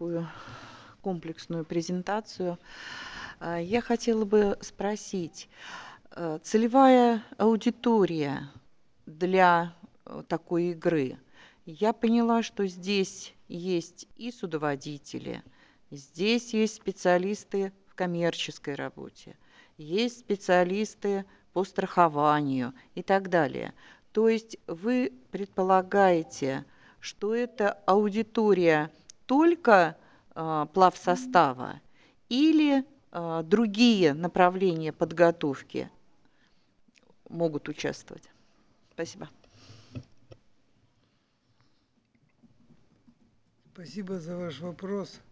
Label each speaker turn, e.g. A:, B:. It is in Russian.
A: такую комплексную презентацию. Я хотела бы спросить, целевая аудитория для такой игры. Я поняла, что здесь есть и судоводители, здесь есть специалисты в коммерческой работе, есть специалисты по страхованию и так далее. То есть вы предполагаете, что это аудитория только плавсостава или другие направления подготовки могут участвовать? Спасибо.
B: Спасибо за ваш вопрос.